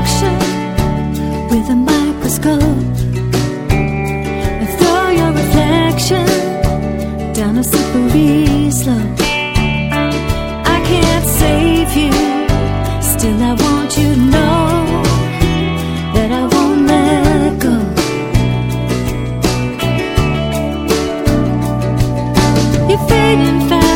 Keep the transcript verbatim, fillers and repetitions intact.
reflection with a microscope, and throw your reflection down a slippery slope. I can't save you, still I want you to know that I won't let go. You're fading fast,